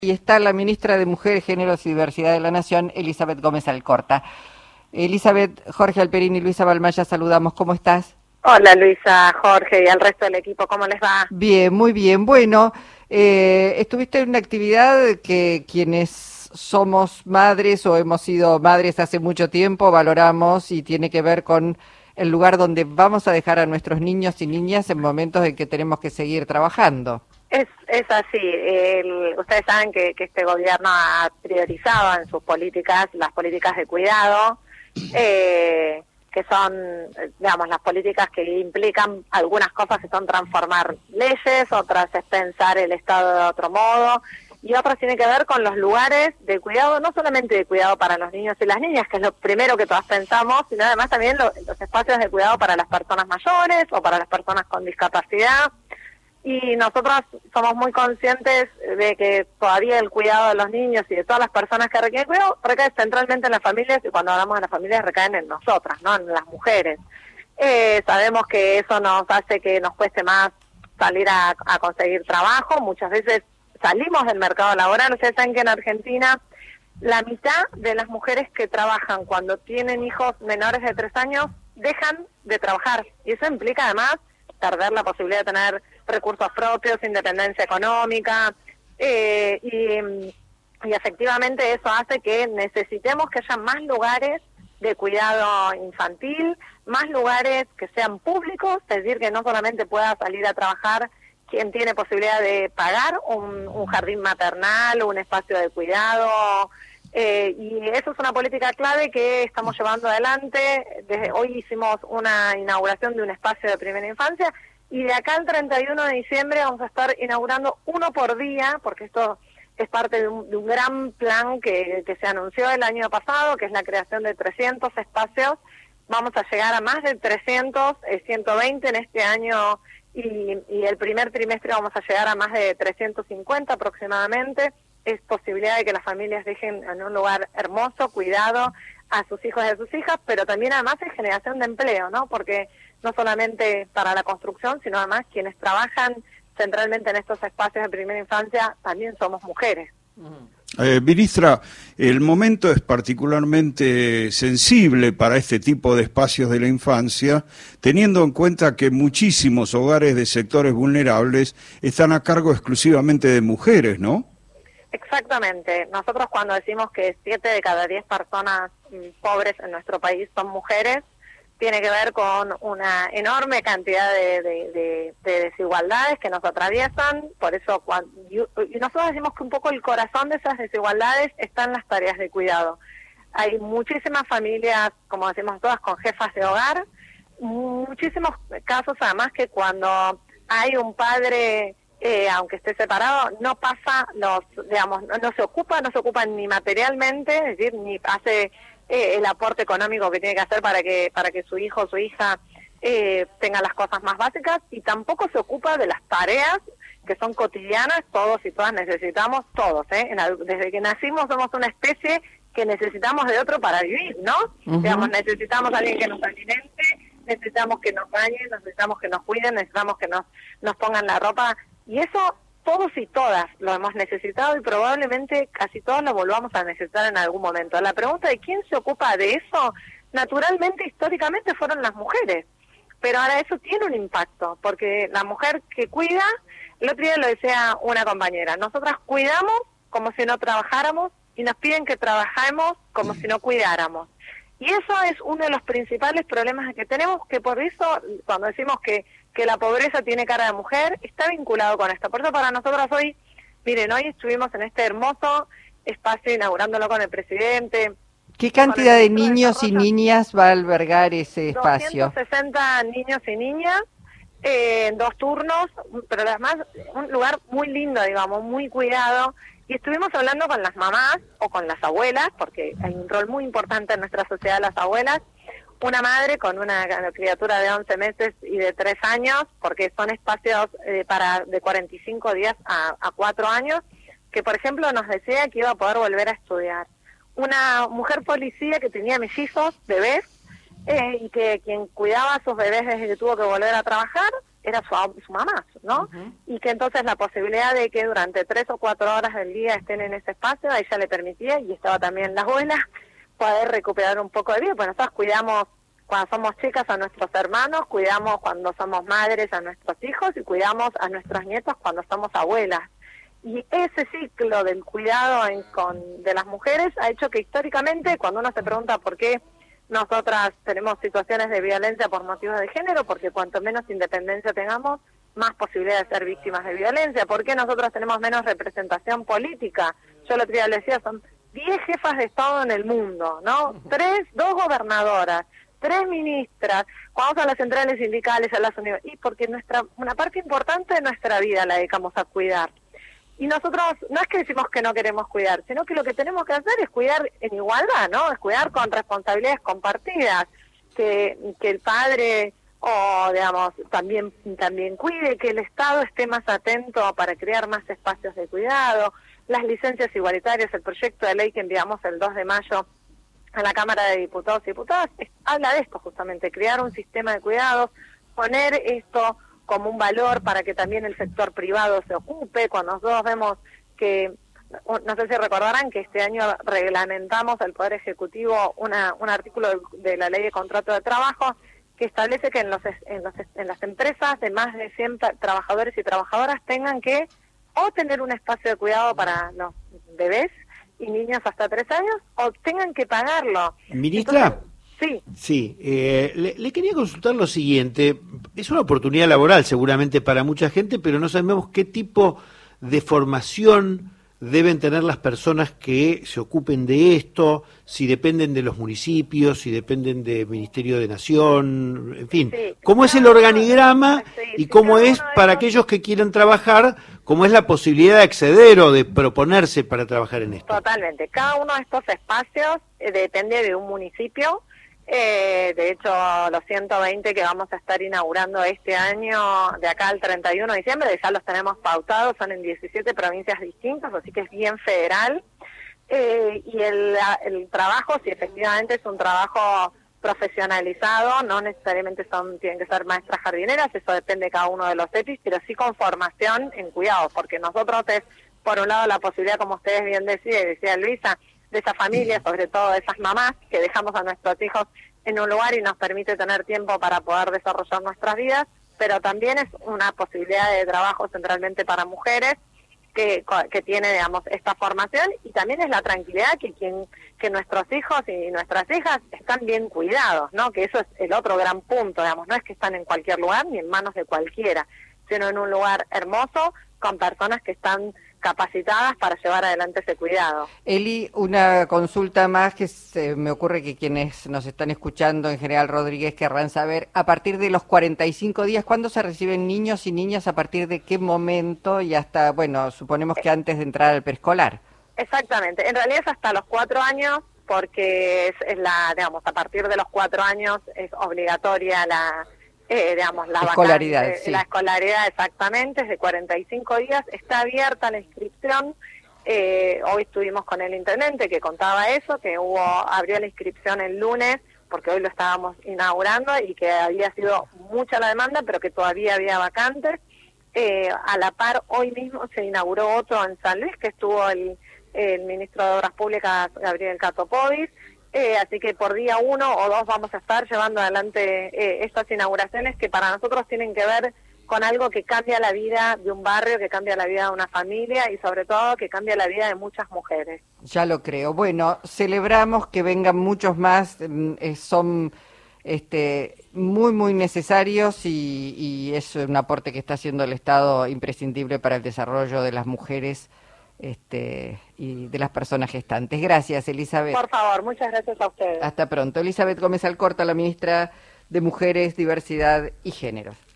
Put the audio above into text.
Y está la ministra de Mujeres, Géneros y Diversidad de la Nación, Elizabeth Gómez Alcorta. Elizabeth, Jorge Alperín y Luisa Balmaya, saludamos. ¿Cómo estás? Hola Luisa, Jorge y al resto del equipo, ¿cómo les va? Bien, muy bien. Bueno, estuviste en una actividad que quienes somos madres o hemos sido madres hace mucho tiempo valoramos y tiene que ver con el lugar donde vamos a dejar a nuestros niños y niñas en momentos en que tenemos que seguir trabajando. Es así, ustedes saben que este gobierno ha priorizado en sus políticas las políticas de cuidado, que son, digamos, las políticas que implican algunas cosas que son transformar leyes, otras es pensar el Estado de otro modo, y otras tienen que ver con los lugares de cuidado, no solamente de cuidado para los niños y las niñas, que es lo primero que todas pensamos, sino además también los espacios de cuidado para las personas mayores o para las personas con discapacidad. Y nosotros somos muy conscientes de que todavía el cuidado de los niños y de todas las personas que requieren cuidado recae centralmente en las familias, y cuando hablamos de las familias recaen en nosotras, ¿no? En las mujeres. Sabemos que eso nos hace que nos cueste más salir a conseguir trabajo. Muchas veces salimos del mercado laboral. Ustedes saben que en Argentina la mitad de las mujeres que trabajan cuando tienen hijos menores de 3 años dejan de trabajar. Y eso implica además perder la posibilidad de tener recursos propios, independencia económica, y efectivamente eso hace que necesitemos que haya más lugares de cuidado infantil, más lugares que sean públicos, es decir, que no solamente pueda salir a trabajar quien tiene posibilidad de pagar un jardín maternal, un espacio de cuidado, y eso es una política clave que estamos llevando adelante. Desde hoy hicimos una inauguración de un espacio de primera infancia, y de acá al 31 de diciembre vamos a estar inaugurando uno por día, porque esto es parte de un gran plan que se anunció el año pasado, que es la creación de 300 espacios. Vamos a llegar a más de 300, 120 en este año, y el primer trimestre vamos a llegar a más de 350 aproximadamente. Es posibilidad de que las familias dejen en un lugar hermoso, cuidado a sus hijos y a sus hijas, pero también además es generación de empleo, ¿no? Porque no solamente para la construcción, sino además quienes trabajan centralmente en estos espacios de primera infancia también somos mujeres. Ministra, el momento es particularmente sensible para este tipo de espacios de la infancia, teniendo en cuenta que muchísimos hogares de sectores vulnerables están a cargo exclusivamente de mujeres, ¿no? Exactamente. Nosotros cuando decimos que 7 de cada 10 personas pobres en nuestro país son mujeres, tiene que ver con una enorme cantidad de desigualdades que nos atraviesan. Por eso, y nosotros decimos que un poco el corazón de esas desigualdades está en las tareas de cuidado. Hay muchísimas familias, como decimos todas, con jefas de hogar, muchísimos casos además que cuando hay un padre, aunque esté separado, no pasa digamos, no se ocupa ni materialmente, es decir, ni hace el aporte económico que tiene que hacer para que su hijo o su hija tenga las cosas más básicas, y tampoco se ocupa de las tareas que son cotidianas. Todos y todas necesitamos, todos, desde que nacimos somos una especie que necesitamos de otro para vivir, ¿no? Digamos, necesitamos a alguien que nos alimente, necesitamos que nos bañen, necesitamos que nos cuiden, necesitamos que nos pongan la ropa, y eso todos y todas lo hemos necesitado, y probablemente casi todos lo volvamos a necesitar en algún momento. La pregunta de quién se ocupa de eso, naturalmente, históricamente fueron las mujeres, pero ahora eso tiene un impacto, porque la mujer que cuida, el otro día lo decía una compañera, nosotras cuidamos como si no trabajáramos, y nos piden que trabajemos como si no cuidáramos. Y eso es uno de los principales problemas que tenemos, que por eso cuando decimos que la pobreza tiene cara de mujer, está vinculado con esto. Por eso para nosotros hoy, miren, hoy estuvimos en este hermoso espacio inaugurándolo con el presidente. ¿Qué cantidad de niños y niñas va a albergar ese espacio? 260 niños y niñas, en 2 turnos, pero además un lugar muy lindo, digamos, muy cuidado. Y estuvimos hablando con las mamás o con las abuelas, porque hay un rol muy importante en nuestra sociedad las abuelas. Una madre con una criatura de 11 meses y de 3 años, porque son espacios de 45 días a 4 años, que por ejemplo nos decía que iba a poder volver a estudiar. Una mujer policía que tenía mellizos, bebés, y que quien cuidaba a sus bebés desde que tuvo que volver a trabajar, era su mamá, ¿no? Y que entonces la posibilidad de que durante 3 o 4 horas del día estén en ese espacio, a ella le permitía, y estaba también la abuela, poder recuperar un poco de vida, pues nosotros cuidamos cuando somos chicas a nuestros hermanos, cuidamos cuando somos madres a nuestros hijos y cuidamos a nuestros nietos cuando somos abuelas. Y ese ciclo del cuidado de las mujeres ha hecho que históricamente, cuando uno se pregunta por qué nosotras tenemos situaciones de violencia por motivos de género, porque cuanto menos independencia tengamos, más posibilidad de ser víctimas de violencia. ¿Por qué nosotros tenemos menos representación política? Yo el otro día le decía, son 10 jefas de Estado en el mundo, ¿no? 2 gobernadoras, 3 ministras, vamos a las centrales sindicales, a las universidades, y porque una parte importante de nuestra vida la dedicamos a cuidar. Y nosotros no es que decimos que no queremos cuidar, sino que lo que tenemos que hacer es cuidar en igualdad, ¿no? Es cuidar con responsabilidades compartidas, que el padre o digamos también cuide, que el Estado esté más atento para crear más espacios de cuidado, las licencias igualitarias, el proyecto de ley que enviamos el 2 de mayo a la Cámara de Diputados y Diputadas habla de esto justamente, crear un sistema de cuidados, poner esto como un valor para que también el sector privado se ocupe. Cuando nosotros vemos que, no sé si recordarán que este año reglamentamos al Poder Ejecutivo un artículo de la Ley de Contrato de Trabajo que establece que en las empresas de más de 100 trabajadores y trabajadoras tengan que o tener un espacio de cuidado para los bebés y niños hasta 3 años o tengan que pagarlo. Ministra. Entonces, sí. Sí, le quería consultar lo siguiente. Es una oportunidad laboral seguramente para mucha gente, pero no sabemos qué tipo de formación deben tener las personas que se ocupen de esto, si dependen de los municipios, si dependen del Ministerio de Nación, en fin. Sí, ¿Cómo es el organigrama y cómo es para ellos... aquellos que quieren trabajar, cómo es la posibilidad de acceder o de proponerse para trabajar en esto? Totalmente. Cada uno de estos espacios depende de un municipio. De hecho, los 120 que vamos a estar inaugurando este año, de acá al 31 de diciembre, ya los tenemos pautados, son en 17 provincias distintas, así que es bien federal. Y el trabajo, si efectivamente es un trabajo profesionalizado, no necesariamente tienen que ser maestras jardineras, eso depende de cada uno de los EPIs, pero sí con formación en cuidados, porque nosotros es, por un lado, la posibilidad, como ustedes bien decía Luisa, de esas familias, sobre todo de esas mamás que dejamos a nuestros hijos en un lugar y nos permite tener tiempo para poder desarrollar nuestras vidas, pero también es una posibilidad de trabajo centralmente para mujeres que tiene, digamos, esta formación, y también es la tranquilidad que nuestros hijos y nuestras hijas están bien cuidados, ¿no? Que eso es el otro gran punto, digamos, no es que están en cualquier lugar ni en manos de cualquiera, sino en un lugar hermoso con personas que están capacitadas para llevar adelante ese cuidado. Eli, una consulta más que se me ocurre que quienes nos están escuchando, en general Rodríguez, querrán saber, a partir de los 45 días, ¿cuándo se reciben niños y niñas? ¿A partir de qué momento? Y hasta, bueno, suponemos que antes de entrar al preescolar. Exactamente, en realidad es hasta los 4 años, porque digamos, a partir de los 4 años es obligatoria la escolaridad, vacante, sí. La escolaridad, exactamente, es de 45 días, está abierta la inscripción. Hoy estuvimos con el intendente que contaba eso, que abrió la inscripción el lunes, porque hoy lo estábamos inaugurando y que había sido mucha la demanda, pero que todavía había vacantes. A la par, hoy mismo se inauguró otro en San Luis, que estuvo el ministro de Obras Públicas, Gabriel Catopodis. Así que por día 1 o 2 vamos a estar llevando adelante estas inauguraciones que para nosotros tienen que ver con algo que cambia la vida de un barrio, que cambia la vida de una familia y sobre todo que cambia la vida de muchas mujeres. Ya lo creo. Bueno, celebramos que vengan muchos más, son muy, muy necesarios y es un aporte que está haciendo el Estado imprescindible para el desarrollo de las mujeres y de las personas gestantes. Gracias, Elizabeth. Por favor, muchas gracias a ustedes. Hasta pronto. Elizabeth Gómez Alcorta, la ministra de Mujeres, Diversidad y Géneros.